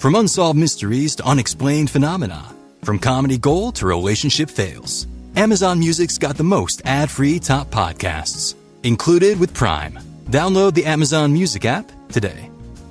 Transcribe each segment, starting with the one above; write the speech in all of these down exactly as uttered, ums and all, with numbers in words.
From unsolved mysteries to unexplained phenomena, from comedy gold to relationship fails, Amazon Music's got the most ad-free top podcasts, included with Prime. Download the Amazon Music app today.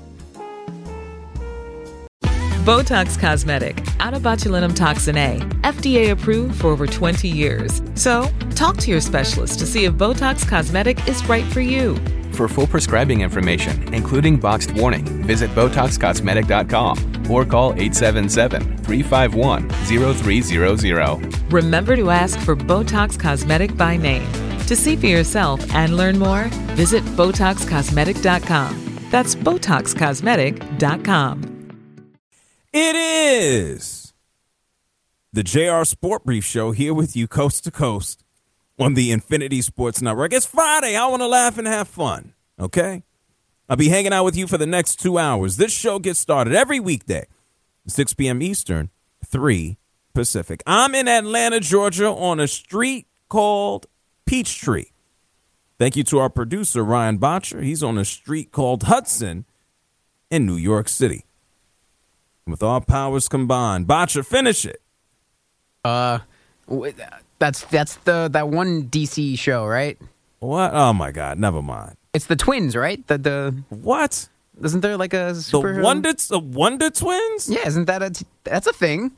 Botox Cosmetic, out of botulinum toxin A, F D A approved for over twenty years. So, talk to your specialist to see if Botox Cosmetic is right for you. For full prescribing information, including boxed warning, visit Botox Cosmetic dot com or call eight seven seven, three five one, zero three zero zero. Remember to ask for Botox Cosmetic by name. To see for yourself and learn more, visit Botox Cosmetic dot com. That's Botox Cosmetic dot com. It is the J R Sport Brief Show here with you coast to coast on the Infinity Sports Network. It's Friday. I want to laugh and have fun, okay? I'll be hanging out with you for the next two hours. This show gets started every weekday, six p.m. Eastern, three Pacific. I'm in Atlanta, Georgia, on a street called Peachtree. Thank you to our producer, Ryan Botcher. He's on a street called Hudson in New York City. With all powers combined. Botcher, finish it. Uh, that's that's the that one D C show, right? What? Oh my God! Never mind. It's the twins, right? The the what? Isn't there like a superhero? The Wonder the Wonder Twins? Yeah, isn't that a that's a thing?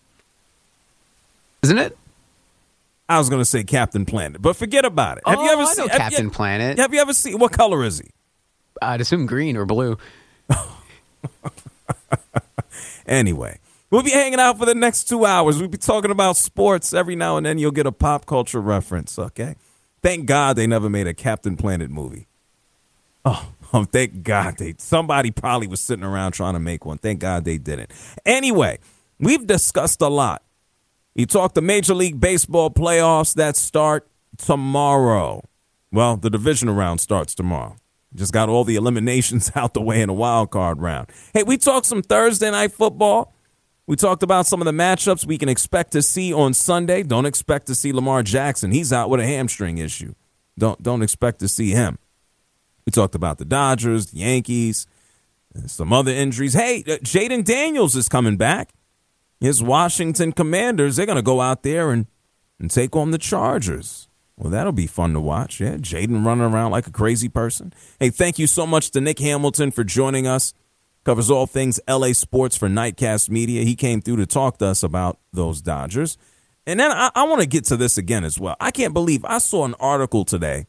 Isn't it? I was gonna say Captain Planet, but forget about it. Have oh, you ever I seen know Captain you, Planet? Have you ever seen? What color is he? I'd assume green or blue. Anyway, we'll be hanging out for the next two hours. We'll be talking about sports. Every now and then you'll get a pop culture reference, okay? Thank God they never made a Captain Planet movie. Oh, oh thank God. they Somebody probably was sitting around trying to make one. Thank God they didn't. Anyway, we've discussed a lot. You talked the Major League Baseball playoffs that start tomorrow. Well, the divisional round starts tomorrow. Just got all the eliminations out the way in a wild card round. Hey, we talked some Thursday night football. We talked about some of the matchups we can expect to see on Sunday. Don't expect to see Lamar Jackson. He's out with a hamstring issue. Don't don't expect to see him. We talked about the Dodgers, the Yankees, and some other injuries. Hey, uh, Jaden Daniels is coming back. His Washington Commanders, they're going to go out there and, and take on the Chargers. Well, that'll be fun to watch. Yeah, Jaden running around like a crazy person. Hey, thank you so much to Nick Hamilton for joining us. Covers all things L A sports for Nightcast Media. He came through to talk to us about those Dodgers. And then I, I want to get to this again as well. I can't believe I saw an article today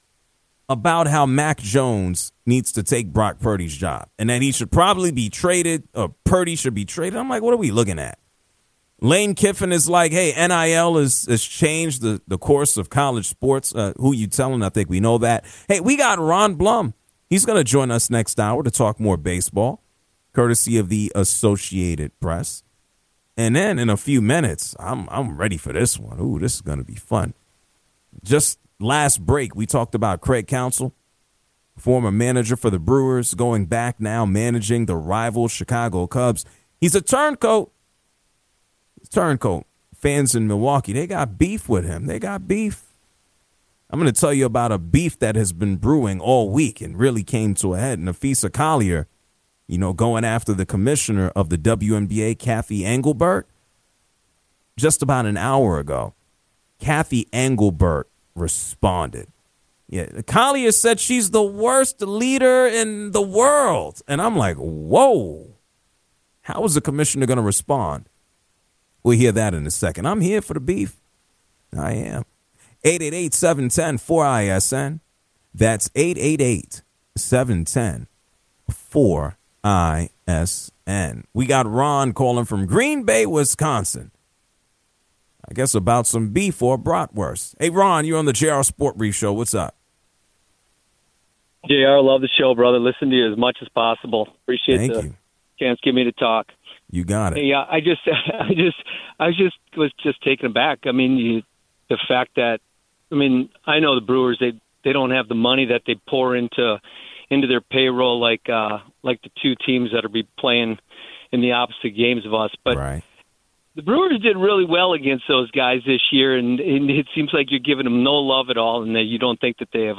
about how Mac Jones needs to take Brock Purdy's job and that he should probably be traded or Purdy should be traded. I'm like, what are we looking at? Lane Kiffin is like, hey, N I L has, has changed the, the course of college sports. Uh, who you telling? I think we know that. Hey, we got Ron Blum. He's going to join us next hour to talk more baseball, courtesy of the Associated Press. And then in a few minutes, I'm I'm ready for this one. Ooh, this is going to be fun. Just last break, we talked about Craig Counsell, former manager for the Brewers, going back now managing the rival Chicago Cubs. He's a turncoat. Turncoat. Fans in Milwaukee, they got beef with him. They got beef. I'm going to tell you about a beef that has been brewing all week and really came to a head. Nafisa Collier, you know, going after the commissioner of the W N B A, Kathy Engelbert. Just about an hour ago, Kathy Engelbert responded. Yeah, Collier said she's the worst leader in the world. And I'm like, whoa. How is the commissioner going to respond? We'll hear that in a second. I'm here for the beef. I am. eight eight eight, seven one zero, four I S N. That's eight eight eight, seven one zero, four I S N. We got Ron calling from Green Bay, Wisconsin. I guess about some beef or bratwurst. Hey, Ron, you're on the J R Sport Brief Show. What's up? J R, love the show, brother. Listen to you as much as possible. Appreciate Thank the you. chance to give me to talk. You got it. Yeah, I just, I just, I just was just taken aback. I mean, you, the fact that, I mean, I know the Brewers, they they don't have the money that they pour into into their payroll like uh, like the two teams that are be playing in the opposite games of us. But right. The Brewers did really well against those guys this year, and, and it seems like you're giving them no love at all, and that you don't think that they have a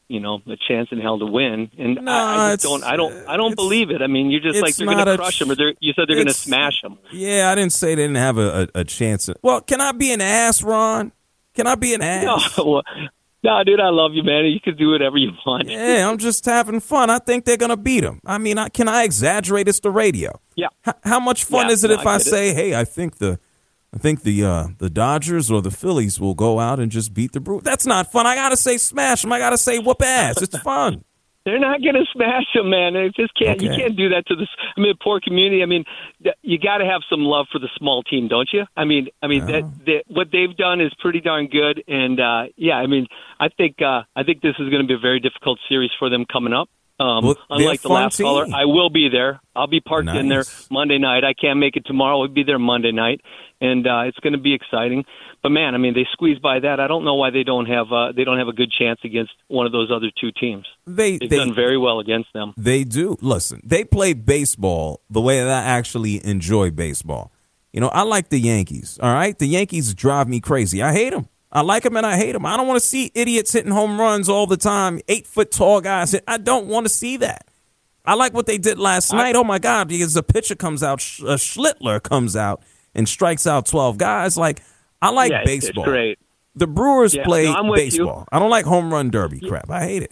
you know, a chance in hell to win. And No, I, I just it's- don't, I don't, I don't it's- believe it. I mean, you're just like it's they're going not to a crush ch- them, or they're, you said they're going to it's- smash them. Yeah, I didn't say they didn't have a, a, a chance. Well, can I be an ass, Ron? Can I be an ass? No, well, no, dude, I love you, man. You can do whatever you want. Yeah, I'm just having fun. I think they're going to beat them. I mean, I, can I exaggerate? It's the radio. Yeah. H- how much fun Yeah, is it no, if I I, get it. say, hey, I think the I think the uh, the Dodgers or the Phillies will go out and just beat the Brewers? That's not fun. I got to say smash them. I got to say whoop ass. It's fun. They're not going to smash them, man. It just can't. You Okay. can't do that to this. I mean, poor community. I mean, th- you got to have some love for the small team, don't you? I mean, I mean that, that what they've done is pretty darn good. And uh, yeah, I mean, I think uh, I think this is going to be a very difficult series for them coming up. Um, Well, they're a unlike the fun last team. caller, I will be there. I'll be parked in there Nice. Monday night. I can't make it tomorrow. I'll be there Monday night, and uh, it's going to be exciting. But man, I mean, they squeezed by that. I don't know why they don't have uh, they don't have a good chance against one of those other two teams. They They've they done very well against them. They do. Listen, they play baseball the way that I actually enjoy baseball. You know, I like the Yankees, all right? The Yankees drive me crazy. I hate them. I like them and I hate them. I don't want to see idiots hitting home runs all the time, eight-foot-tall guys. I don't want to see that. I like what they did last night. Oh, my God, because a pitcher comes out, a Schlittler comes out and strikes out twelve guys. Like, I like Yeah, it's- baseball. It's great. The Brewers Yeah, play no, I'm with you. baseball. I don't like home run derby crap. I hate it.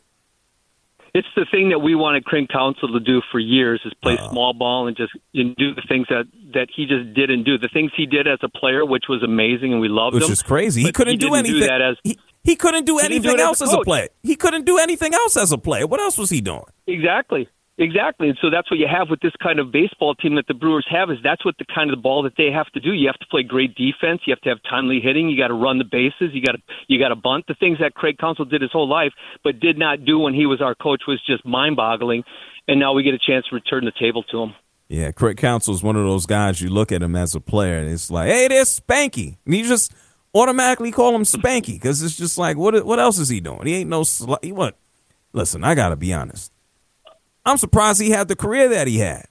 It's the thing that we wanted Craig Counsell to do for years is play Uh. small ball and just and do the things that, that he just didn't do. The things he did as a player, which was amazing, and we loved Which him. is crazy. He but couldn't do didn't anything. Do that as, he, he couldn't do He didn't do anything it as else a as a coach. player. He couldn't do anything else as a player. What else was he doing? Exactly. Exactly. And so that's what you have with this kind of baseball team that the Brewers have is that's what the kind of the ball that they have to do. You have to play great defense. You have to have timely hitting. You got to run the bases. You got to you got to bunt. The things that Craig Counsell did his whole life but did not do when he was our coach was just mind-boggling. And now we get a chance to return the table to him. Yeah, Craig Counsell is one of those guys you look at him as a player and it's like, hey, there's Spanky. And you just automatically call him Spanky because it's just like, what what else is he doing? He ain't no sl- he what? Listen, I got to be honest. I'm surprised he had the career that he had.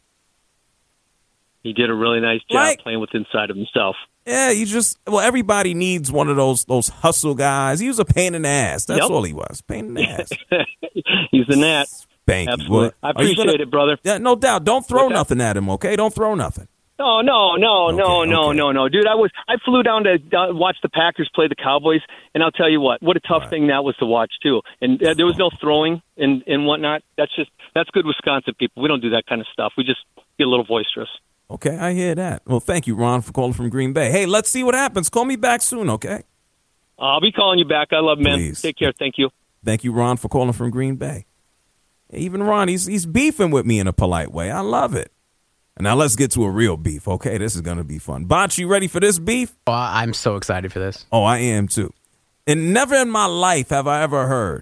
He did a really nice job Like- playing with inside of himself. Yeah, you just well, everybody needs one of those those hustle guys. He was a pain in the ass. That's Yep. all he was, pain in the ass. He's the Nat. Spanky. Absolutely. Well, I are you appreciate gonna- it, brother. Yeah, no doubt. Don't throw What's that? nothing at him, okay? Don't throw nothing. No, no, no, no, Okay, no, okay. no, no, dude. I was I flew down to uh, watch the Packers play the Cowboys, and I'll tell you what, what a tough Right. thing that was to watch too. And uh, there was no throwing and and whatnot. That's just that's good Wisconsin people. We don't do that kind of stuff. We just get a little boisterous. Okay, I hear that. Well, thank you, Ron, for calling from Green Bay. Hey, let's see what happens. Call me back soon, okay? I'll be calling you back. I love men. Please. Take care. Thank you. Thank you, Ron, for calling from Green Bay. Even Ron, he's he's beefing with me in a polite way. I love it. And now let's get to a real beef, okay? This is going to be fun. Botch, you ready for this beef? Oh, I'm so excited for this. Oh, I am too. And never in my life have I ever heard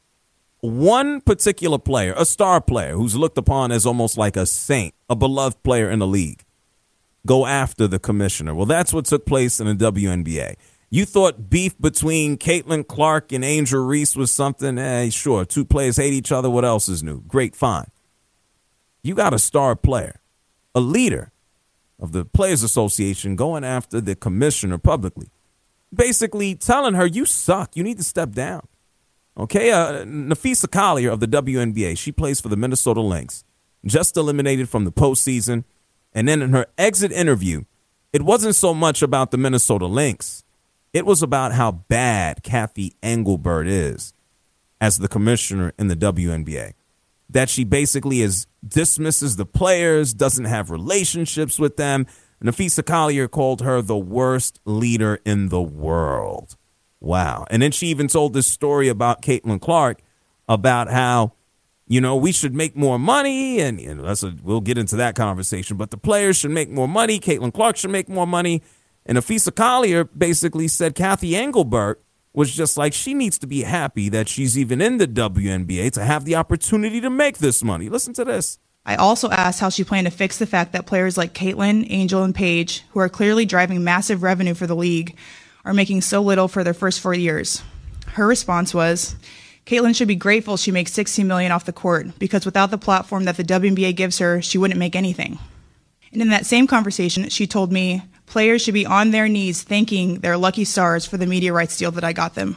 one particular player, a star player who's looked upon as almost like a saint, a beloved player in the league, go after the commissioner. Well, that's what took place in the W N B A. You thought beef between Caitlin Clark and Angel Reese was something? Eh, sure. Two players hate each other. What else is new? Great, fine. You got a star player, a leader of the Players Association going after the commissioner publicly, basically telling her, you suck. You need to step down. Okay, uh, Nafisa Collier of the W N B A, she plays for the Minnesota Lynx, just eliminated from the postseason. And then in her exit interview, it wasn't so much about the Minnesota Lynx. It was about how bad Kathy Engelbert is as the commissioner in the W N B A. That she basically is dismisses the players, doesn't have relationships with them. Nafisa Collier called her the worst leader in the world. Wow. And then she even told this story about Caitlin Clark about how, you know, we should make more money. And, and that's a, we'll get into that conversation. But the players should make more money. Caitlin Clark should make more money. And Nafisa Collier basically said Kathy Engelbert was just like, she needs to be happy that she's even in the W N B A to have the opportunity to make this money. Listen to this. I also asked how she planned to fix the fact that players like Caitlin, Angel, and Paige, who are clearly driving massive revenue for the league, are making so little for their first four years. Her response was, Caitlin should be grateful she makes sixteen million dollars off the court because without the platform that the W N B A gives her, she wouldn't make anything. And in that same conversation, she told me players should be on their knees thanking their lucky stars for the media rights deal that I got them.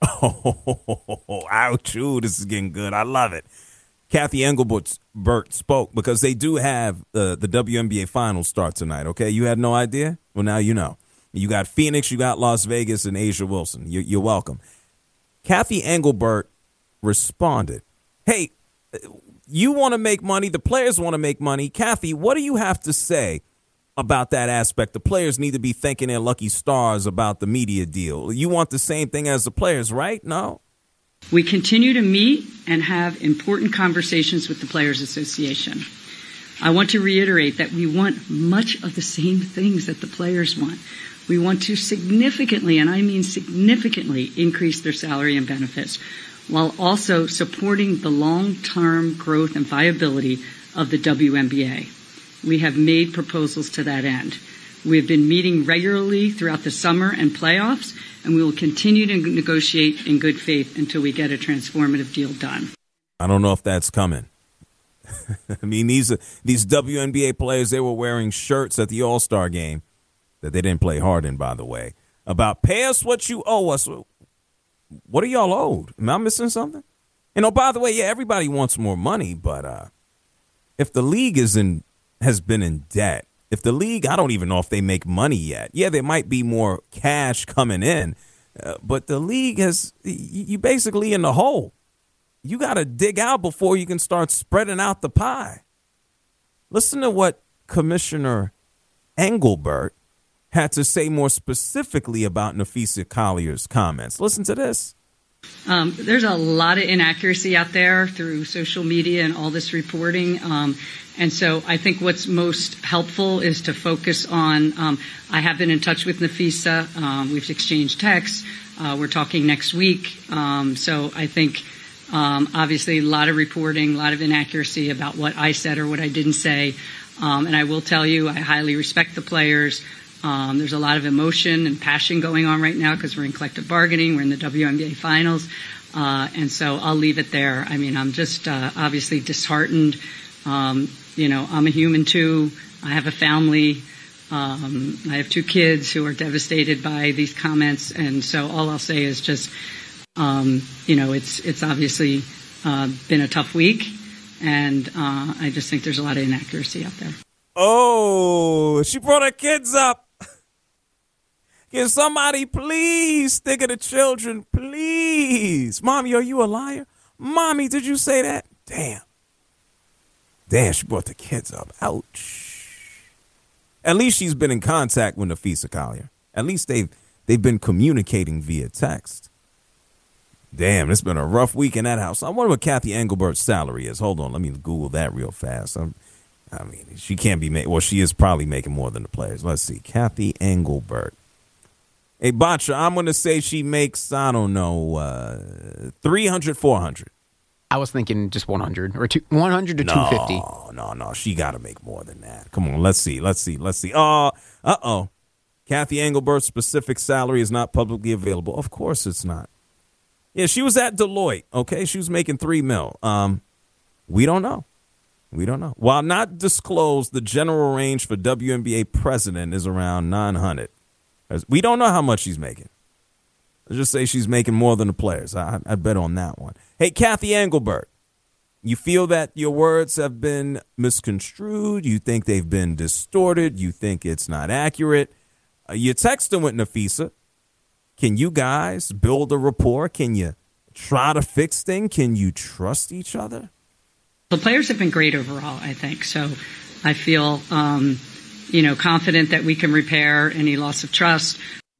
Oh, ouch. Ooh, this is getting good. I love it. Kathy Engelbert Burt spoke because they do have uh, the W N B A Finals start tonight, okay? You had no idea? Well, now you know. You got Phoenix, you got Las Vegas, and Asia Wilson. You're, you're welcome. Kathy Engelbert responded, hey, you want to make money. The players want to make money. Kathy, what do you have to say about that aspect? The players need to be thanking their lucky stars about the media deal. You want the same thing as the players, right? No? We continue to meet and have important conversations with the Players Association. I want to reiterate that we want much of the same things that the players want. We want to significantly, and I mean significantly, increase their salary and benefits, while also supporting the long-term growth and viability of the W N B A. We have made proposals to that end. We have been meeting regularly throughout the summer and playoffs, and we will continue to negotiate in good faith until we get a transformative deal done. I don't know if that's coming. I mean, these these W N B A players, they were wearing shirts at the All-Star game that they didn't play hard in, by the way, about pay us what you owe us. What are y'all owed? Am I missing something? And oh, by the way, yeah, everybody wants more money, but uh, if the league is in, has been in debt, if the league, I don't even know if they make money yet. Yeah, there might be more cash coming in, uh, but the league has, you basically in the hole. You got to dig out before you can start spreading out the pie. Listen to what Commissioner Engelbert had to say more specifically about Napheesa Collier's comments. Listen to this. Um, there's a lot of inaccuracy out there through social media and all this reporting. Um, and so I think what's most helpful is to focus on, um, I have been in touch with Napheesa. Um, we've exchanged texts. Uh, we're talking next week. Um, so I think, um, obviously, a lot of reporting, a lot of inaccuracy about what I said or what I didn't say. Um, and I will tell you, I highly respect the players. Um, there's a lot of emotion and passion going on right now because we're in collective bargaining. We're in the W N B A Finals. Uh, and so I'll leave it there. I mean, I'm just uh, obviously disheartened. Um, you know, I'm a human too. I have a family. Um, I have two kids who are devastated by these comments. And so all I'll say is just, um, you know, it's it's obviously uh, been a tough week. And uh, I just think there's a lot of inaccuracy out there. Oh, she brought her kids up. Can somebody please think of the children, please? Mommy, are you a liar? Mommy, did you say that? Damn. Damn, she brought the kids up. Ouch. At least she's been in contact with Napheesa Collier. At least they've, they've been communicating via text. Damn, it's been a rough week in that house. I wonder what Kathy Engelbert's salary is. Hold on, let me Google that real fast. I'm, I mean, she can't be making, well, she is probably making more than the players. Let's see. Kathy Engelbert. Hey, Bacha, I'm going to say she makes, I don't know, uh, three hundred, four hundred. I was thinking just one hundred or two, one hundred to no, two hundred fifty. No, no, no. She got to make more than that. Come on, let's see. Let's see. Let's see. Uh, uh-oh. Kathy Engelbert's specific salary is not publicly available. Of course it's not. Yeah, she was at Deloitte, okay? She was making three mil. Um, we don't know. We don't know. While not disclosed, the general range for W N B A president is around nine hundred. We don't know how much she's making. Let's just say she's making more than the players. I, I bet on that one. Hey, Kathy Engelbert, you feel that your words have been misconstrued? You think they've been distorted? You think it's not accurate? Uh, you're texting with Napheesa. Can you guys build a rapport? Can you try to fix things? Can you trust each other? The players have been great overall, I think. So I feel, um, you know, confident that we can repair any loss of trust.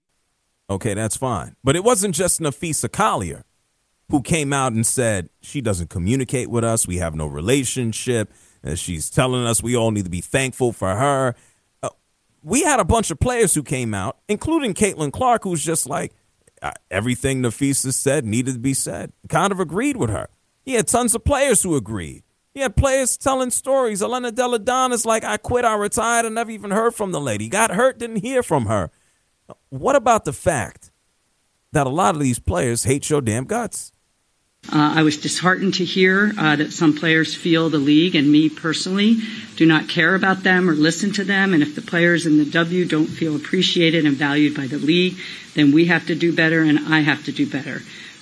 Okay, that's fine. But it wasn't just Napheesa Collier who came out and said she doesn't communicate with us. We have no relationship. And she's telling us we all need to be thankful for her. Uh, we had a bunch of players who came out, including Caitlin Clark, who's just like, uh, everything Napheesa said needed to be said. Kind of agreed with her. He had tons of players who agreed. He had players telling stories. Elena Delle Donna's like, I quit, I retired, I never even heard from the lady. Got hurt, didn't hear from her. What about the fact that a lot of these players hate your damn guts? Uh, I was disheartened to hear uh, that some players feel the league and me personally do not care about them or listen to them. And if the players in the W don't feel appreciated and valued by the league, then we have to do better and I have to do better.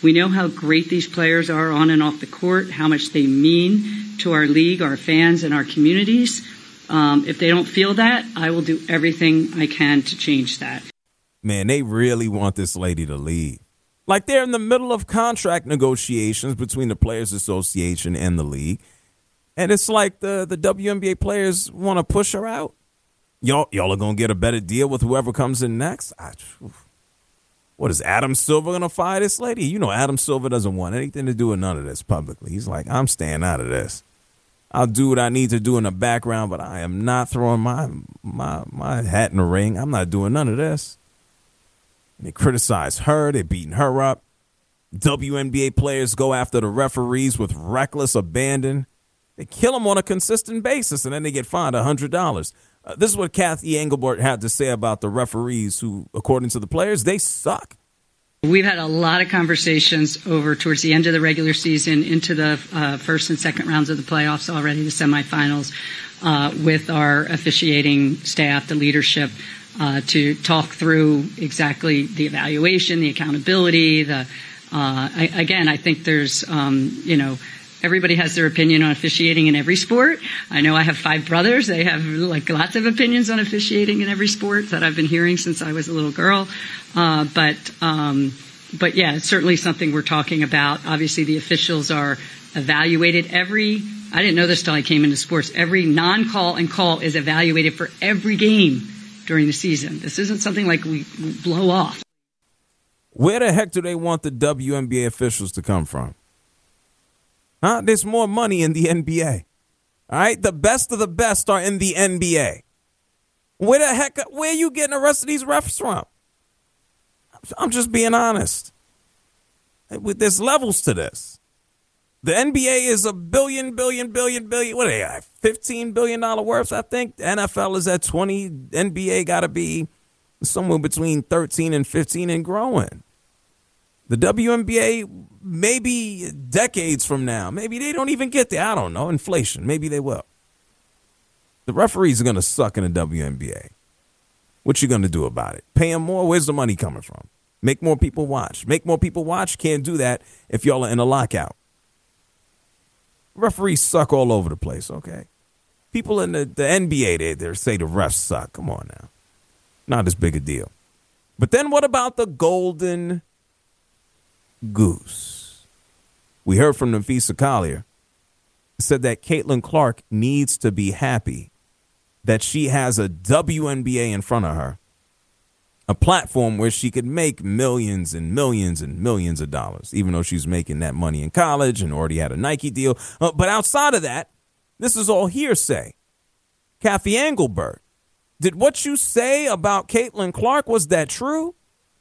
We know how great these players are on and off the court, how much they mean to our league, our fans, and our communities. Um, if they don't feel that, I will do everything I can to change that. Man, they really want this lady to leave. Like, they're in the middle of contract negotiations between the Players Association and the league. And it's like the, the W N B A players want to push her out. Y'all, y'all are going to get a better deal with whoever comes in next. I, what is Adam Silver going to fire this lady? You know, Adam Silver doesn't want anything to do with none of this publicly. He's like, I'm staying out of this. I'll do what I need to do in the background, but I am not throwing my my my hat in the ring. I'm not doing none of this. They criticize her. They're beating her up. W N B A players go after the referees with reckless abandon. They kill them on a consistent basis, and then they get fined one hundred dollars. Uh, this is what Kathy Engelbert had to say about the referees who, according to the players, they suck. We've had a lot of conversations over towards the end of the regular season into the uh, first and second rounds of the playoffs already, the semifinals, uh, with our officiating staff, the leadership, uh, to talk through exactly the evaluation, the accountability. The uh, I, again, I think there's, um, you know, everybody has their opinion on officiating in every sport. I know I have five brothers. They have like lots of opinions on officiating in every sport that I've been hearing since I was a little girl. Uh, but, um, but yeah, it's certainly something we're talking about. Obviously, the officials are evaluated every, I didn't know this till I came into sports, every non-call and call is evaluated for every game during the season. This isn't something like we, we blow off. Where the heck do they want the W N B A officials to come from? Huh? There's more money in the N B A. All right? The best of the best are in the N B A. Where the heck, where are you getting the rest of these refs from? I'm just being honest. There's levels to this. The N B A is a billion, billion, billion, billion. What are they at? fifteen billion dollars worth, I think. The N F L is at twenty. N B A got to be somewhere between thirteen and fifteen and growing. The W N B A, maybe decades from now, maybe they don't even get there. I don't know. Inflation. Maybe they will. The referees are going to suck in the W N B A. What you going to do about it? Pay them more? Where's the money coming from? Make more people watch. Make more people watch? Can't do that if y'all are in a lockout. Referees suck all over the place, okay? People in the, the N B A, they, they say the refs suck. Come on now. Not as big a deal. But then what about the Golden Goose? We heard from Napheesa Collier. Said that Caitlin Clark needs to be happy that she has a W N B A in front of her, a platform where she could make millions and millions and millions of dollars, even though she's making that money in college and already had a Nike deal. Uh, but outside of that, this is all hearsay. Kathy Engelbert, did what you say about Caitlin Clark, was that true?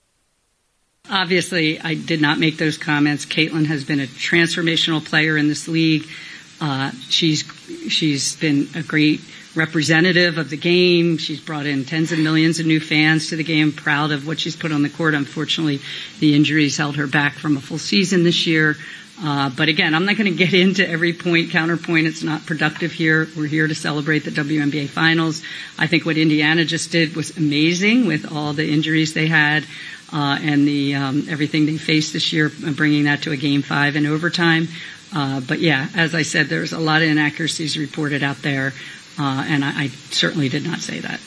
Obviously, I did not make those comments. Caitlin has been a transformational player in this league. Uh, she's she's been a great representative of the game. She's brought in tens of millions of new fans to the game. Proud of what she's put on the court. Unfortunately, the injuries held her back from a full season this year. Uh, but again, I'm not going to get into every point, counterpoint. It's not productive here. We're here to celebrate the W N B A Finals. I think what Indiana just did was amazing with all the injuries they had uh, and the um, everything they faced this year, bringing that to a game five in overtime. Uh, but yeah, as I said, there's a lot of inaccuracies reported out there, uh, and I, I certainly did not say that.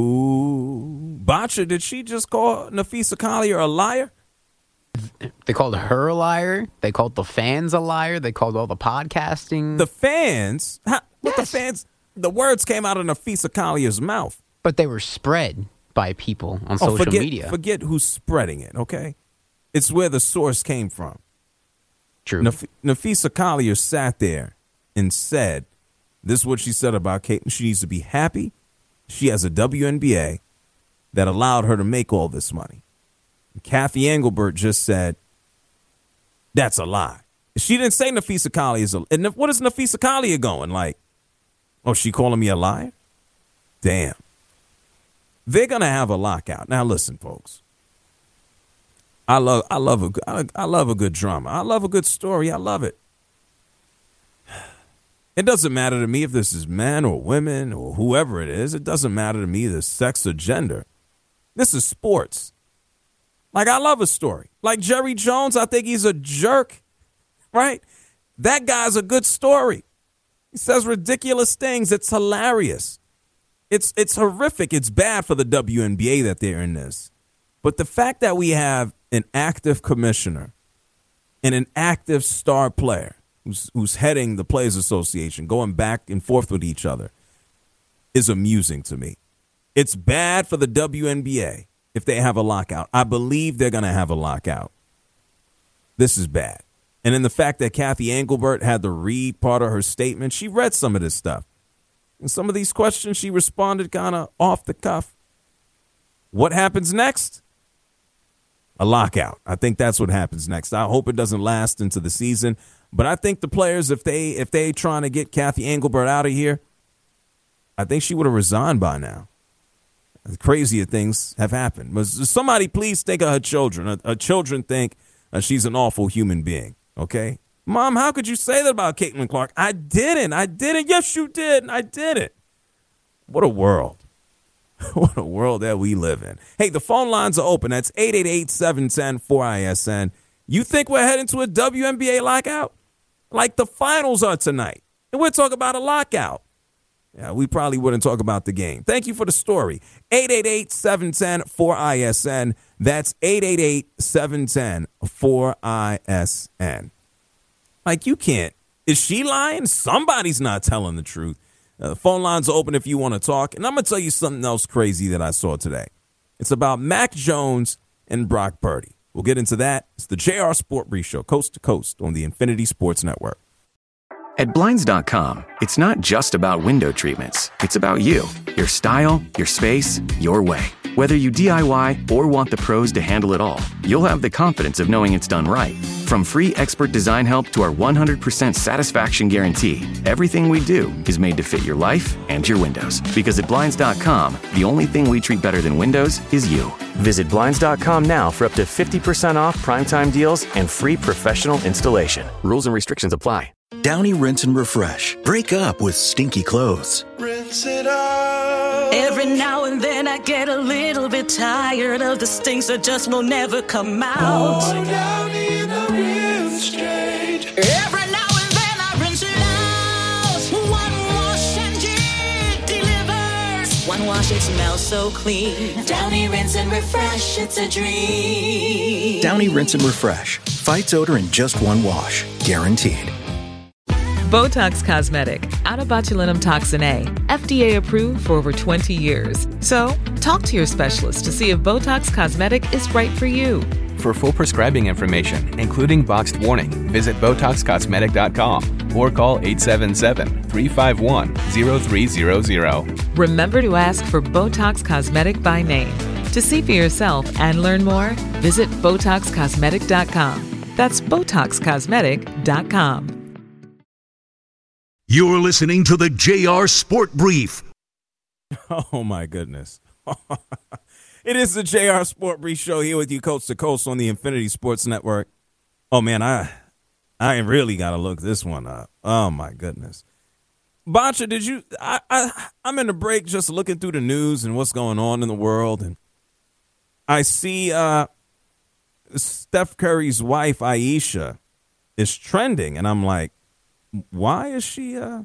Ooh, Botcha, did she just call Napheesa Collier a liar? They called her a liar. They called the fans a liar. They called all the podcasting. The fans? How, what Yes. the fans? The words came out of Napheesa Collier's mouth. But they were spread by people on Oh, social forget, media. Forget who's spreading it, okay? It's where the source came from. True. Naf- Napheesa Collier sat there and said, this is what she said about Kate. She needs to be happy. She has a W N B A that allowed her to make all this money. And Kathy Engelbert just said, that's a lie. She didn't say Napheesa Collier is a lie. And what is Napheesa Collier going? Like, oh, she calling me a liar? Damn. They're going to have a lockout. Now, listen, folks. I love, I love a, I, I love a good drama. I love a good story. I love it. It doesn't matter to me if this is men or women or whoever it is. It doesn't matter to me the sex or gender. This is sports. Like, I love a story. Like Jerry Jones, I think he's a jerk, right? That guy's a good story. He says ridiculous things. It's hilarious. It's it's horrific. It's bad for the W N B A that they're in this. But the fact that we have an active commissioner and an active star player who's, who's heading the Players Association, going back and forth with each other, is amusing to me. It's bad for the W N B A if they have a lockout. I believe they're going to have a lockout. This is bad. And then the fact that Kathy Engelbert had to read part of her statement, she read some of this stuff. And some of these questions, she responded kind of off the cuff. What happens next? A lockout. I think that's what happens next. I hope it doesn't last into the season. But I think the players, if they if they trying to get Kathy Engelbert out of here, I think she would have resigned by now. Crazier things have happened. But somebody please think of her children. Her, her children think uh, she's an awful human being. Okay? Mom, how could you say that about Caitlin Clark? I didn't. I didn't. Yes, you did. I didn't. What a world. What a world that we live in. Hey, the phone lines are open. That's eight eight eight, seven one zero, four I S N. You think we're heading to a W N B A lockout? Like the finals are tonight. And we're talking about a lockout. Yeah, we probably wouldn't talk about the game. Thank you for the story. eight eight eight, seven one zero, four I S N. That's eight eight eight, seven one zero, four I S N. Like, you can't. Is she lying? Somebody's not telling the truth. Uh, the phone lines are open if you want to talk. And I'm going to tell you something else crazy that I saw today. It's about Mac Jones and Brock Purdy. We'll get into that. It's the J R Sport Brief Show, coast to coast on the Infinity Sports Network. At Blinds dot com, it's not just about window treatments. It's about you, your style, your space, your way. Whether you D I Y or want the pros to handle it all, you'll have the confidence of knowing it's done right. From free expert design help to our one hundred percent satisfaction guarantee, everything we do is made to fit your life and your windows. Because at Blinds dot com, the only thing we treat better than windows is you. Visit Blinds dot com now for up to fifty percent off primetime deals and free professional installation. Rules and restrictions apply. Downy Rinse and Refresh. Break up with stinky clothes. Rinse it out. Every now and then I get a little bit tired of the stinks that just will never come out. Oh, Downy in a rinse straight. Every now and then I rinse it out. One wash and it delivers. One wash, it smells so clean. Downy Rinse and Refresh, it's a dream. Downy Rinse and Refresh. Fights odor in just one wash. Guaranteed. Botox Cosmetic, out of botulinum toxin A, F D A approved for over twenty years. So, talk to your specialist to see if Botox Cosmetic is right for you. For full prescribing information, including boxed warning, visit Botox Cosmetic dot com or call eight seven seven, three five one, zero three zero zero. Remember to ask for Botox Cosmetic by name. To see for yourself and learn more, visit Botox Cosmetic dot com. That's Botox Cosmetic dot com. You're listening to the J R Sport Brief. Oh, my goodness. It is the J R Sport Brief Show here with you coast to coast on the Infinity Sports Network. Oh, man, I I really got to look this one up. Oh, my goodness. Boncha, did you I, I, I'm in the break just looking through the news and what's going on in the world. And I see uh, Steph Curry's wife, Ayesha, is trending. And I'm like, Why is she, uh,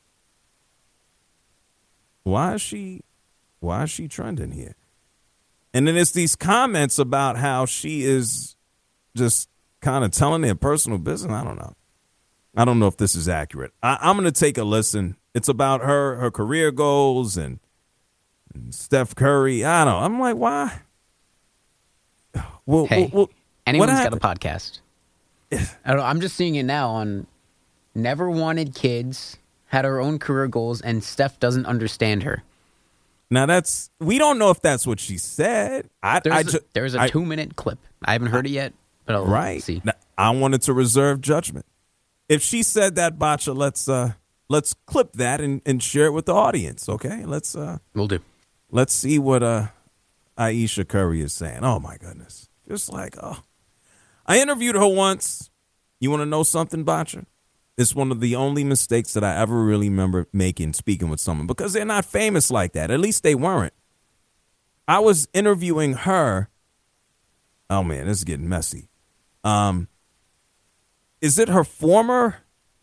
why is she, why is she trending here? And then it's these comments about how she is just kind of telling their personal business. I don't know. I don't know if this is accurate. I, I'm going to take a listen. It's about her, her career goals and, and Steph Curry. I don't know. I'm like, why? Well, hey, well, well, anyone's got a podcast. I don't know. I'm just seeing it now on Never wanted kids, had her own career goals, and Steph doesn't understand her. Now, that's, we don't know if that's what she said. I, there's, I a, ju- there's a I, two-minute clip. I haven't heard it yet, but I'll right. see. Now, I wanted to reserve judgment. If she said that, Bacha, let's uh, let's clip that and, and share it with the audience, okay? Let's uh, we'll do. Let's see what uh, Ayesha Curry is saying. Oh, my goodness. Just like, oh. I interviewed her once. You want to know something, Bacha? It's one of the only mistakes that I ever really remember making, speaking with someone, because they're not famous like that. At least they weren't. I was interviewing her, Oh, man, this is getting messy. Um, is it her former?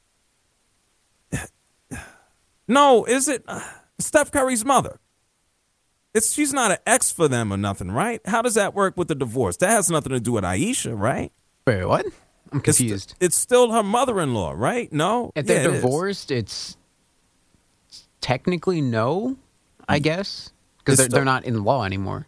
No, is it uh, Steph Curry's mother? It's she's not an ex for them or nothing, right? How does that work with the divorce? That has nothing to do with Ayesha, right? Wait, what? I'm confused. It's, it's still her mother-in-law, right? No? If they're yeah, it divorced, it's technically no, I guess, because they're, they're not in law anymore.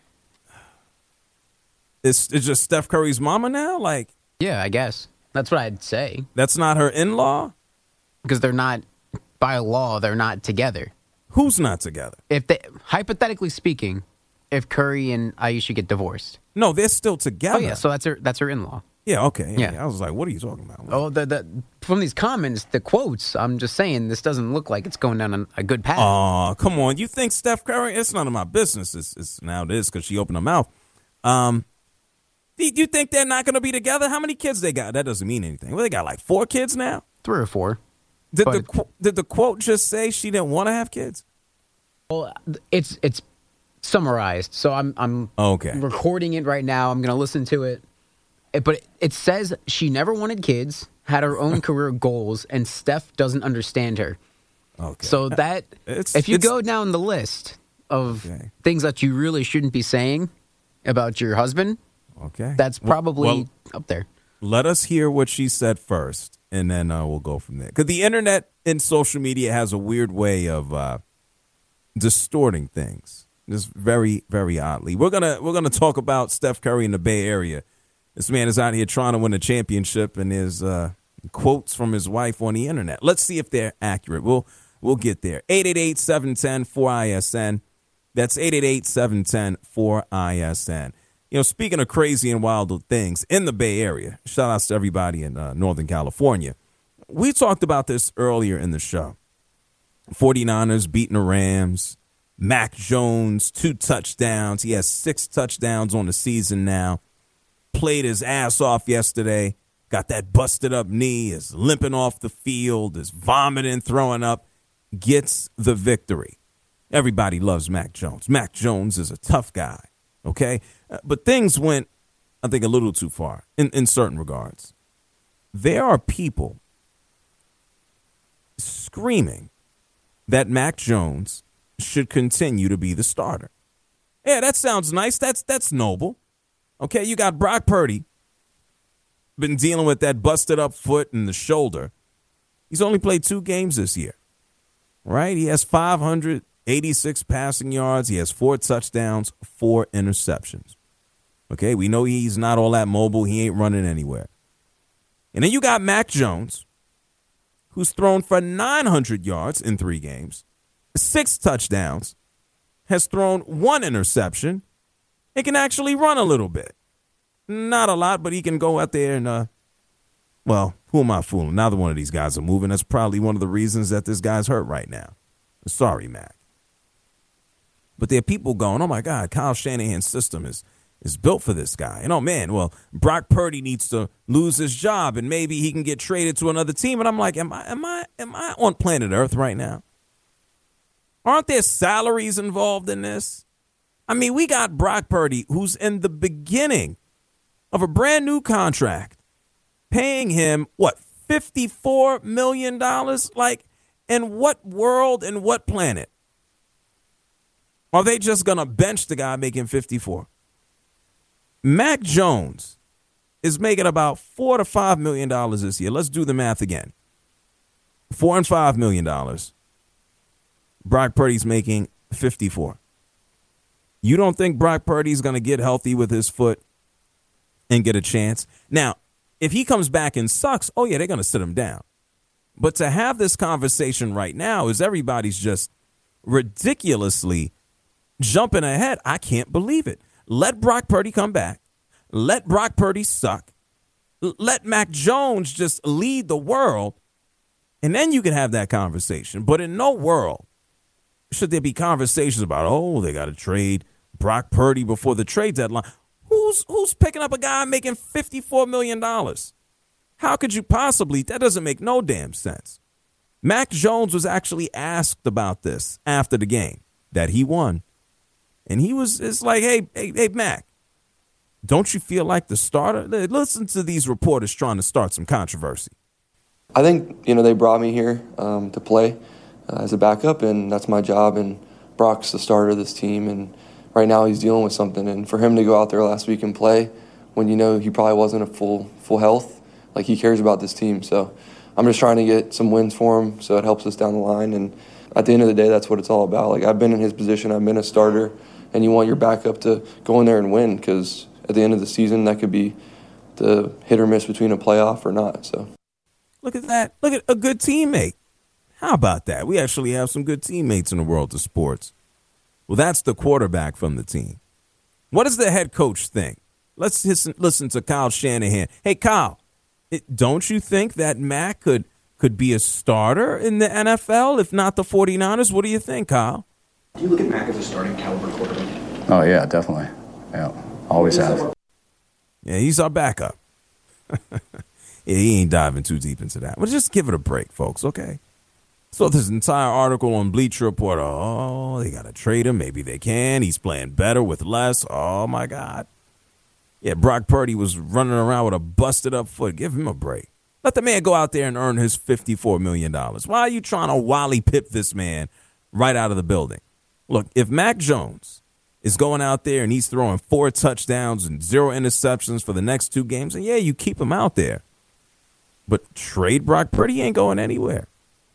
It's, it's just Steph Curry's mama now? Like, yeah, I guess. That's what I'd say. That's not her in-law? Because they're not, by law, they're not together. Who's not together? If they, hypothetically speaking, if Curry and Ayesha get divorced. No, they're still together. Oh, yeah, so that's her That's her in-law. Yeah, okay. Yeah. Yeah. I was like, what are you talking about? Oh, the, the from these comments, the quotes, I'm just saying this doesn't look like it's going down a, a good path. Oh, come on. You think Steph Curry? It's none of my business. It's, it's now it is because she opened her mouth. Um, do you think they're not going to be together? How many kids they got? That doesn't mean anything. Well, they got like four kids now? Three or four. Did but, the did the quote just say she didn't want to have kids? Well, it's it's summarized. So I'm I'm okay. recording it right now. I'm going to listen to it. it. But it says she never wanted kids, had her own career goals, and Steph doesn't understand her. Okay. So that it's, if you it's, go down the list of okay. things that you really shouldn't be saying about your husband, okay, that's probably well, well, up there. Let us hear what she said first, and then uh, we'll go from there. Because the internet and social media has a weird way of uh, distorting things, just very, very oddly. We're gonna we're gonna talk about Steph Curry in the Bay Area. This man is out here trying to win a championship, and there's uh, quotes from his wife on the internet. Let's see if they're accurate. We'll we'll get there. eight eight eight, seven one zero, four I S N. That's eight eight eight, seven one zero, four I S N. You know, speaking of crazy and wild things in the Bay Area, shout outs to everybody in uh, Northern California. We talked about this earlier in the show. forty-niners beating the Rams. Mac Jones, two touchdowns. He has six touchdowns on the season now. Played his ass off yesterday. Got that busted up knee. Is limping off the field. Is vomiting, throwing up. Gets the victory. Everybody loves Mac Jones. Mac Jones is a tough guy. Okay? Uh, but things went, I think, a little too far in, in certain regards. There are people screaming that Mac Jones should continue to be the starter. Yeah, that sounds nice. That's that's noble. Okay, you got Brock Purdy, been dealing with that busted up foot and the shoulder. He's only played two games this year, right? He has five hundred eighty-six passing yards. He has four touchdowns, four interceptions. Okay, we know he's not all that mobile. He ain't running anywhere. And then you got Mac Jones, who's thrown for nine hundred yards in three games, six touchdowns, has thrown one interception, and can actually run a little bit. Not a lot, but he can go out there and, uh, well, who am I fooling? Neither one of these guys are moving. That's probably one of the reasons that this guy's hurt right now. Sorry, Mac. But there are people going, oh, my God, Kyle Shanahan's system is is built for this guy. And, oh, man, well, Brock Purdy needs to lose his job, and maybe he can get traded to another team. And I'm like, am I am I, am I on planet Earth right now? Aren't there salaries involved in this? I mean, we got Brock Purdy, who's in the beginning of a brand new contract, paying him, what, fifty-four million dollars? Like, in what world and what planet are they just going to bench the guy making fifty-four? Mac Jones is making about four to five million dollars this year. Let's do the math again. Four and five million dollars. Brock Purdy's making fifty-four. You don't think Brock Purdy's going to get healthy with his foot and get a chance? Now, if he comes back and sucks, oh, yeah, they're going to sit him down. But to have this conversation right now is everybody's just ridiculously jumping ahead. I can't believe it. Let Brock Purdy come back. Let Brock Purdy suck. Let Mac Jones just lead the world. And then you can have that conversation. But in no world should there be conversations about, oh, they got to trade Brock Purdy before the trade deadline. Who's who's picking up a guy making fifty-four million dollars? How could you possibly? That doesn't make no damn sense. Mac Jones was actually asked about this after the game that he won. And he was, it's like, hey, hey, hey, Mac, don't you feel like the starter? Listen to these reporters trying to start some controversy. I think, you know, they brought me here um, to play uh, as a backup, and that's my job. And Brock's the starter of this team, and right now he's dealing with something. And for him to go out there last week and play when you know he probably wasn't at full full health, like, he cares about this team. So I'm just trying to get some wins for him so it helps us down the line. And at the end of the day, that's what it's all about. Like, I've been in his position. I've been a starter, and you want your backup to go in there and win, because at the end of the season, that could be the hit or miss between a playoff or not. So look at that. Look at a good teammate. How about that? We actually have some good teammates in the world of sports. Well, that's the quarterback from the team. What does the head coach think? Let's listen, listen to Kyle Shanahan. Hey, Kyle, it, don't you think that Mac could could be a starter in the N F L, if not the 49ers? What do you think, Kyle? Do you look at Mac as a starting caliber quarterback? Oh, yeah, definitely. Yeah, always have. Yeah, he's our backup. Yeah, he ain't diving too deep into that. But just give it a break, folks, okay? So this entire article on Bleacher Report, oh, they got to trade him. Maybe they can. He's playing better with less. Oh, my God. Yeah, Brock Purdy was running around with a busted up foot. Give him a break. Let the man go out there and earn his fifty-four million dollars. Why are you trying to Wally Pip this man right out of the building? Look, if Mac Jones is going out there and he's throwing four touchdowns and zero interceptions for the next two games, and yeah, you keep him out there. But trade Brock Purdy, he ain't going anywhere.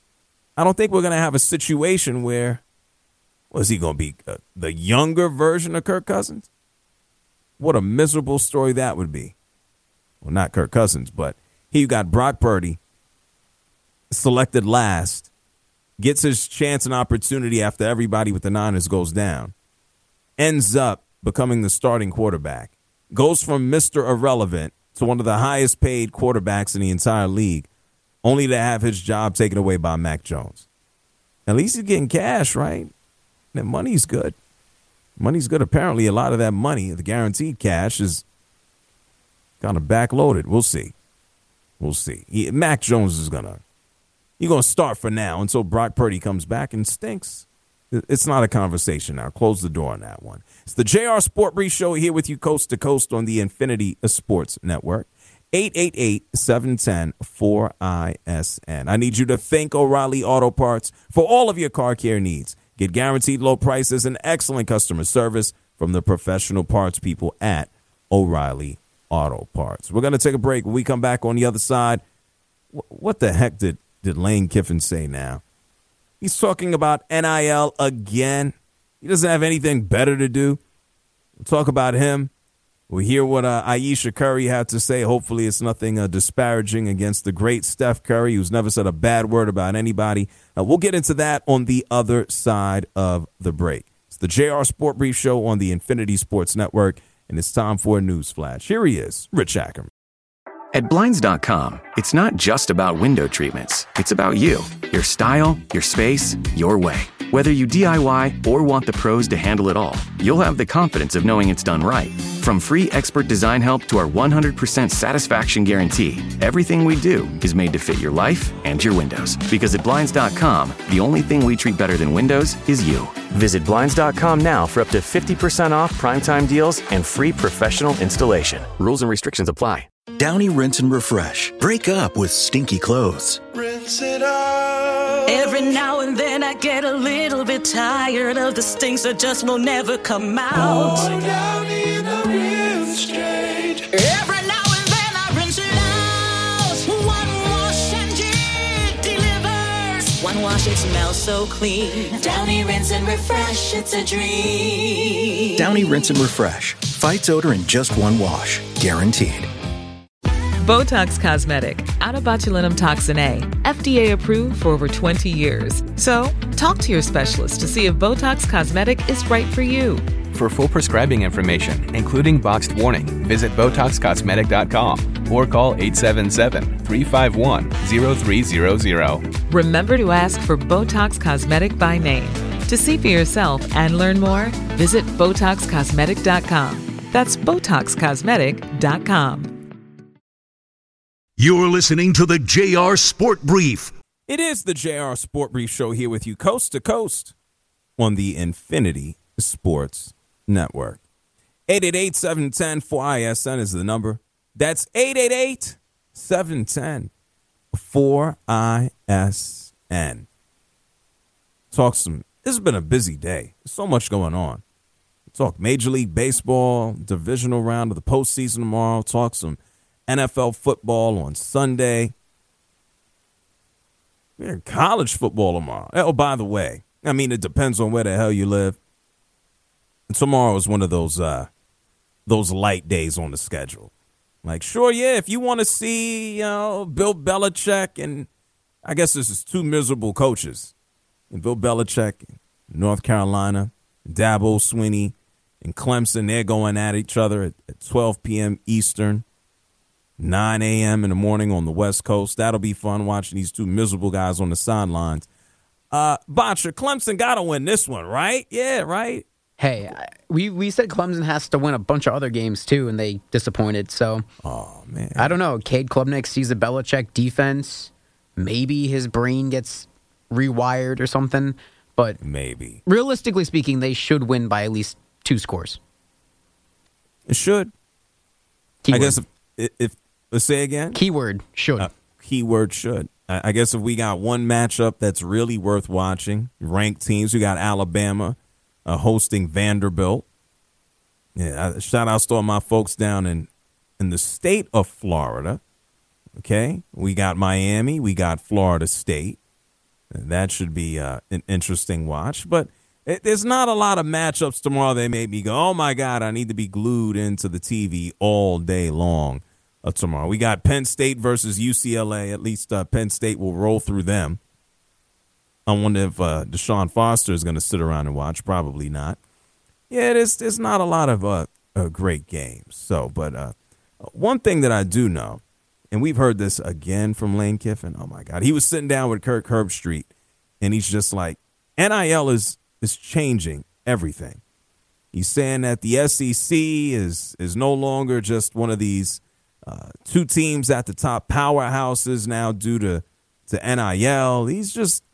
I don't think we're going to have a situation where, was he going to be uh, the younger version of Kirk Cousins? What a miserable story that would be. Well, not Kirk Cousins, but he got Brock Purdy selected last, gets his chance and opportunity after everybody with the Niners goes down, ends up becoming the starting quarterback, goes from Mister Irrelevant to one of the highest paid quarterbacks in the entire league, only to have his job taken away by Mac Jones. At least he's getting cash, right? That money's good. Money's good. Apparently, a lot of that money, the guaranteed cash, is kind of backloaded. We'll see. We'll see. He, Mac Jones is going to he's gonna start for now until Brock Purdy comes back and stinks. It's not a conversation now. Close the door on that one. It's the J R Sport Brief Show here with you coast to coast on the Infinity Sports Network. eight eight eight, seven one zero, four I S N. I need you to thank O'Reilly Auto Parts for all of your car care needs. Get guaranteed low prices and excellent customer service from the professional parts people at O'Reilly Auto Parts. We're going to take a break. When we come back on the other side, what the heck did, did Lane Kiffin say now? He's talking about N I L again. He doesn't have anything better to do. We'll talk about him. We'll hear what uh, Ayesha Curry had to say. Hopefully it's nothing uh, disparaging against the great Steph Curry, who's never said a bad word about anybody. Uh, we'll get into that on the other side of the break. It's the J R Sport Brief Show on the Infinity Sports Network, and it's time for a news flash. Here he is, Rich Ackerman. At Blinds dot com, it's not just about window treatments. It's about you, your style, your space, your way. Whether you D I Y or want the pros to handle it all, you'll have the confidence of knowing it's done right. From free expert design help to our one hundred percent satisfaction guarantee, everything we do is made to fit your life and your windows. Because at Blinds dot com, the only thing we treat better than windows is you. Visit Blinds dot com now for up to fifty percent off primetime deals and free professional installation. Rules and restrictions apply. Downy Rinse and Refresh. Break up with stinky clothes. Rinse it out. Every now and then I get a little bit tired of the stinks that just will never come out. Oh, Downy in a rinse straight. Every now and then I rinse it out. One wash and it delivers. One wash, it smells so clean. Downy Rinse and Refresh, it's a dream. Downy Rinse and Refresh. Fights odor in just one wash. Guaranteed. Botox Cosmetic, out of botulinum toxin A, F D A approved for over twenty years. So, talk to your specialist to see if Botox Cosmetic is right for you. For full prescribing information, including boxed warning, visit Botox Cosmetic dot com or call eight seven seven, three five one, zero three zero zero. Remember to ask for Botox Cosmetic by name. To see for yourself and learn more, visit Botox Cosmetic dot com. That's Botox Cosmetic dot com. You're listening to the J R Sport Brief. It is the J R Sport Brief Show here with you coast to coast on the Infinity Sports Network. eight eight eight, seven one zero, four I S N is the number. That's eight eight eight, seven one zero, four I S N. Talk some. This has been a busy day. There's so much going on. Talk Major League Baseball, divisional round of the postseason tomorrow. Talk some N F L football on Sunday. We're in college football tomorrow. Oh, by the way, I mean, it depends on where the hell you live. And tomorrow is one of those uh, those light days on the schedule. Like, sure, yeah, if you want to see, you know, Bill Belichick, and I guess this is two miserable coaches, and Bill Belichick, North Carolina, Dabo Swinney, and Clemson, they're going at each other at, at twelve p.m. Eastern, nine a.m. in the morning on the West Coast. That'll be fun watching these two miserable guys on the sidelines. Uh, Botcher, Clemson got to win this one, right? Yeah, right? Hey, we, we said Clemson has to win a bunch of other games, too, and they disappointed. So, oh man, I don't know. Cade Klubnik sees a Belichick defense. Maybe his brain gets rewired or something. But maybe, realistically speaking, they should win by at least two scores. It should. Keyword. I guess if, if let's say again. Keyword should. Uh, keyword should. I, I guess if we got one matchup that's really worth watching, ranked teams, we got Alabama uh, hosting Vanderbilt. Yeah, shout out to all my folks down in in the state of Florida. Okay, we got Miami, we got Florida State. That should be uh, an interesting watch. But it, there's not a lot of matchups tomorrow that made me go, oh, my God, I need to be glued into the T V all day long uh, tomorrow. We got Penn State versus U C L A. At least uh, Penn State will roll through them. I wonder if uh, Deshaun Foster is going to sit around and watch. Probably not. Yeah, there's, there's not a lot of uh, uh, great games. So, but uh, one thing that I do know, and we've heard this again from Lane Kiffin. Oh, my God. He was sitting down with Kirk Herbstreit, and he's just like, N I L is is changing everything. He's saying that the S E C is is no longer just one of these uh, two teams at the top powerhouses now due to, to N I L. He's just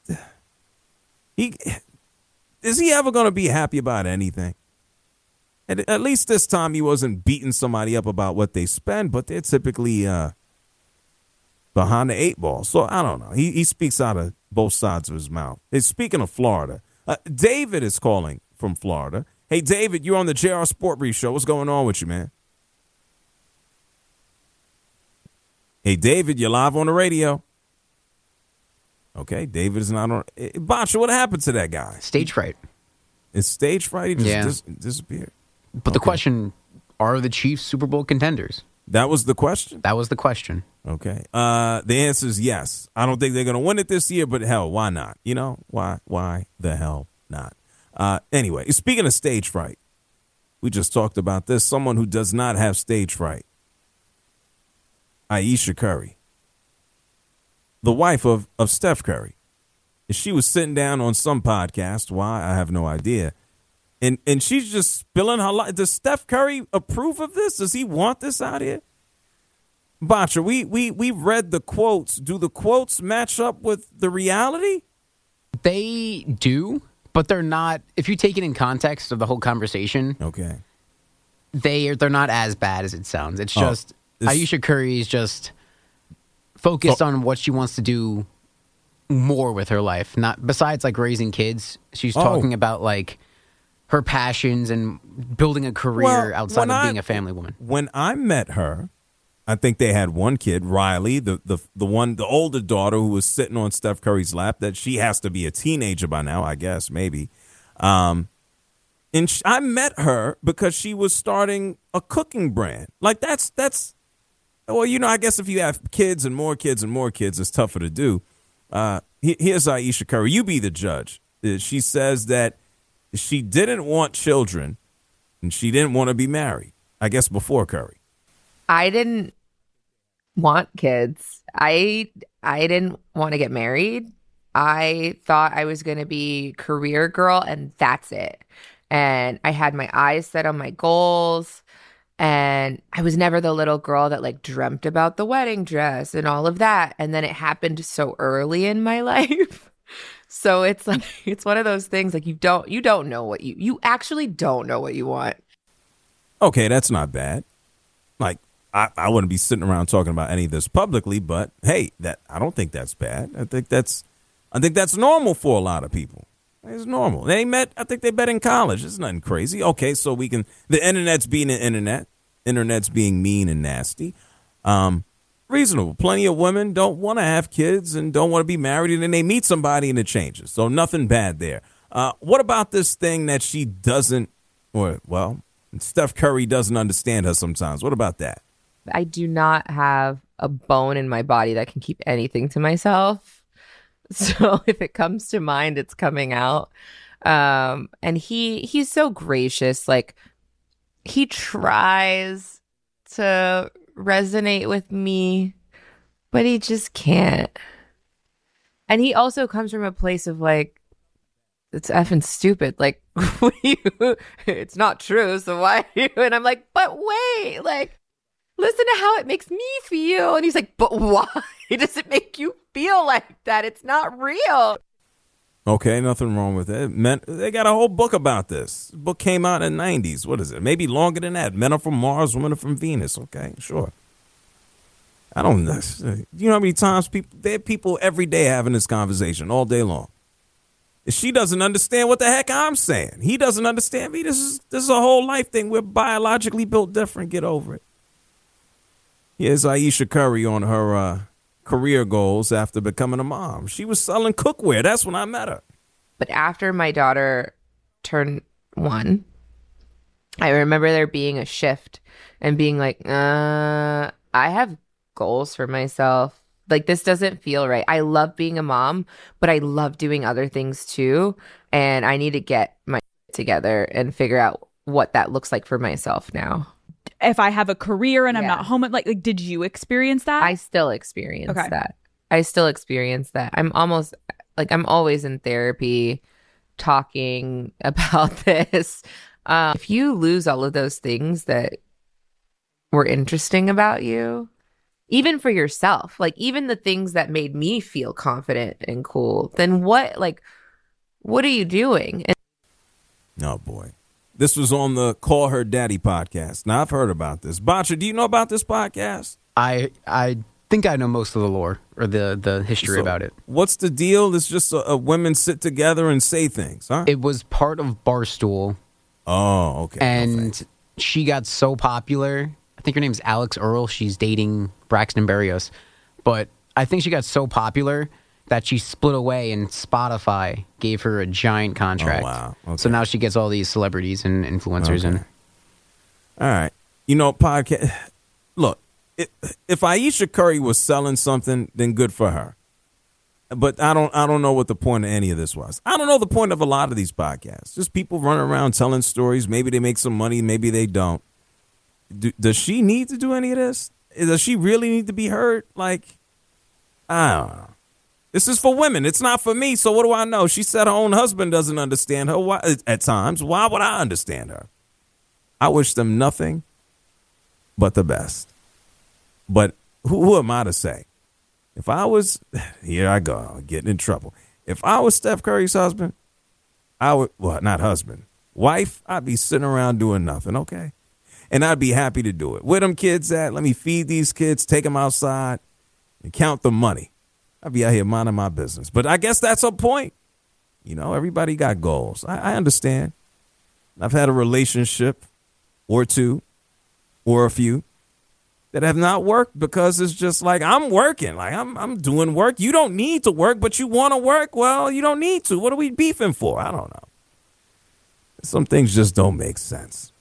he is he ever going to be happy about anything? At, at least this time he wasn't beating somebody up about what they spend, but they're typically uh, behind the eight ball. So I don't know. He he speaks out of both sides of his mouth. Hey, speaking of Florida, uh, David is calling from Florida. Hey, David, you're on the J R Sport Brief Show. What's going on with you, man? Hey, David, you're live on the radio. Okay, David is not on. Bacha, what happened to that guy? Stage fright. It's stage fright? He just yeah. dis- disappeared. But okay. The question, are the Chiefs Super Bowl contenders? That was the question? That was the question. Okay. Uh, the answer is yes. I don't think they're going to win it this year, but hell, why not? You know, why Why the hell not? Uh, anyway, speaking of stage fright, we just talked about this. Someone who does not have stage fright, Ayesha Curry, the wife of, of Steph Curry. She was sitting down on some podcast. Why? I have no idea. And and she's just spilling her life. Does Steph Curry approve of this? Does he want this out here? Botcher, we, we, we read the quotes. Do the quotes match up with the reality? They do, but they're not. If you take it in context of the whole conversation, okay, they, they're not as bad as it sounds. It's oh, just this, Ayesha Curry is just focused oh. on what she wants to do more with her life. Not besides like raising kids. She's oh. talking about like her passions and building a career well, outside of I, being a family woman. When I met her, I think they had one kid, Riley, the the the one, the older daughter who was sitting on Steph Curry's lap. That she has to be a teenager by now, I guess, maybe. Um, and she, I met her because she was starting a cooking brand. Like that's that's, well, you know, I guess if you have kids and more kids and more kids, it's tougher to do. Uh, here's Ayesha Curry. You be the judge. She says that she didn't want children and she didn't want to be married. I guess before Curry. I didn't want kids. I I didn't want to get married. I thought I was going to be career girl and that's it. And I had my eyes set on my goals. And I was never the little girl that like dreamt about the wedding dress and all of that. And then it happened so early in my life. So it's like, it's one of those things like you don't, you don't know what you, you actually don't know what you want. Okay, that's not bad. Like, I, I wouldn't be sitting around talking about any of this publicly, but hey, that I don't think that's bad. I think that's I think that's normal for a lot of people. It's normal. They met, I think they met in college. It's nothing crazy. Okay, so we can, the internet's being the internet. Internet's being mean and nasty. Um, reasonable. Plenty of women don't want to have kids and don't want to be married, and then they meet somebody and it changes. So nothing bad there. Uh, what about this thing that she doesn't, or, well, Steph Curry doesn't understand her sometimes? What about that? I do not have a bone in my body that can keep anything to myself. So if it comes to mind, it's coming out. Um, and he he's so gracious. Like, he tries to resonate with me, but he just can't. And he also comes from a place of like, it's effing stupid. Like, it's not true. So why? And I'm like, but wait, like, listen to how it makes me feel. And he's like, but why does it make you feel like that? It's not real. Okay, nothing wrong with it. Men, they got a whole book about this. The book came out in the nineties. What is it? Maybe longer than that. Men are from Mars, women are from Venus. Okay, sure. I don't know. You know how many times people, there are people every day having this conversation all day long. She doesn't understand what the heck I'm saying. He doesn't understand me. This is this is a whole life thing. We're biologically built different. Get over it. Here's Ayesha Curry on her uh, career goals after becoming a mom. She was selling cookware. That's when I met her. But after my daughter turned one, I remember there being a shift and being like, uh, I have goals for myself. Like, this doesn't feel right. I love being a mom, but I love doing other things too. And I need to get my together and figure out what that looks like for myself now. If I have a career and I'm yeah. not home, like, like, did you experience that? I still experience okay. that. I still experience that. I'm almost like, I'm always in therapy talking about this. Um, if you lose all of those things that were interesting about you, even for yourself, like even the things that made me feel confident and cool, then what, like, what are you doing? And- oh, boy. This was on the Call Her Daddy podcast. Now, I've heard about this. Botcha, do you know about this podcast? I I think I know most of the lore or the, the history so about it. What's the deal? It's just a, a women sit together and say things, huh? It was part of Barstool. Oh, okay. And no she got so popular. I think her name's Alex Earl. She's dating Braxton Berrios. But I think she got so popular that she split away and Spotify gave her a giant contract. Oh, wow. Okay. So now she gets all these celebrities and influencers. Okay. And all right. You know, podcast. Look, it, if Ayesha Curry was selling something, then good for her. But I don't I don't know what the point of any of this was. I don't know the point of a lot of these podcasts. Just people running around telling stories. Maybe they make some money. Maybe they don't. Do, does she need to do any of this? Does she really need to be heard? Like, I don't know. This is for women. It's not for me. So what do I know? She said her own husband doesn't understand her. Why, at times. Why would I understand her? I wish them nothing but the best. But who, who am I to say? If I was, here I go, I'm getting in trouble. If I was Steph Curry's husband, I would, well, not husband, wife, I'd be sitting around doing nothing, okay? And I'd be happy to do it. Where them kids at? Let me feed these kids, take them outside, and count the money. I'd be out here minding my business. But I guess that's her point. You know, everybody got goals. I, I understand. I've had a relationship or two or a few that have not worked because it's just like, I'm working. Like, I'm I'm doing work. You don't need to work, but you want to work. Well, you don't need to. What are we beefing for? I don't know. Some things just don't make sense.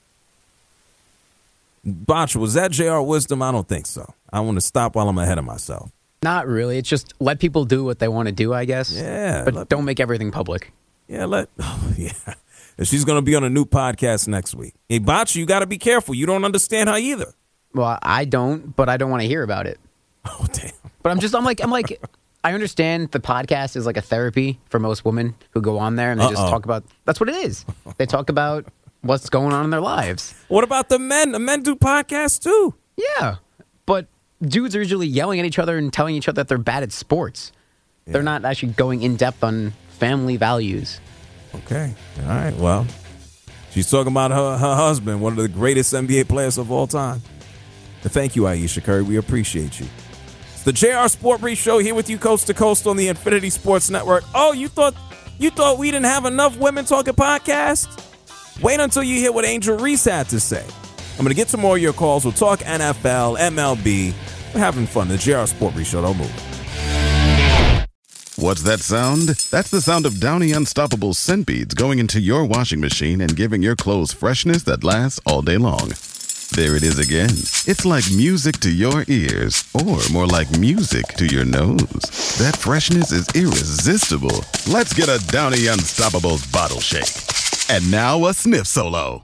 Botch, was that J R Wisdom? I don't think so. I want to stop while I'm ahead of myself. Not really. It's just let people do what they want to do, I guess. Yeah. But don't make everything public. Yeah, let. Oh, yeah. She's going to be on a new podcast next week. Hey, Botch, you got to be careful. You don't understand her either. Well, I don't, but I don't want to hear about it. Oh, damn. But I'm just, I'm like, I'm like, I understand the podcast is like a therapy for most women who go on there and they Uh-oh. just talk about, that's what it is. They talk about what's going on in their lives. What about the men? The men do podcasts too. Yeah. But dudes are usually yelling at each other and telling each other that they're bad at sports. Yeah. They're not actually going in depth on family values. Okay. All right. Well, She's talking about her, her husband, one of the greatest N B A players of all time. And thank you, Ayesha Curry. We appreciate you. It's the J R Sport Brief Show here with you coast to coast on the Infinity Sports Network. Oh, you thought you thought we didn't have enough women talking podcasts? Wait until you hear what Angel Reese had to say. I'm going to get to more of your calls. We'll talk N F L, M L B. We're having fun. The J R Sport Brief Show. Don't move. What's that sound? That's the sound of Downy Unstoppable scent beads going into your washing machine and giving your clothes freshness that lasts all day long. There it is again. It's like music to your ears, or more like music to your nose. That freshness is irresistible. Let's get a Downy Unstoppables bottle shake. And now a sniff solo.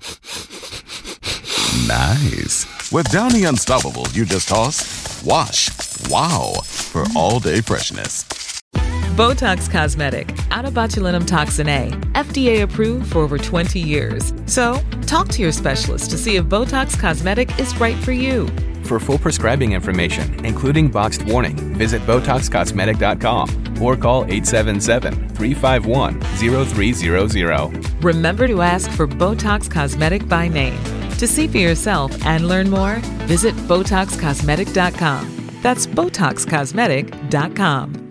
Nice. With Downy Unstoppables, you just toss, wash, wow, for all-day freshness. Botox Cosmetic, out of botulinum toxin A, F D A approved for over twenty years. So, talk to your specialist to see if Botox Cosmetic is right for you. For full prescribing information, including boxed warning, visit Botox Cosmetic dot com or call eight seven seven, three five one, zero three zero zero. Remember to ask for Botox Cosmetic by name. To see for yourself and learn more, visit Botox Cosmetic dot com. That's Botox Cosmetic dot com.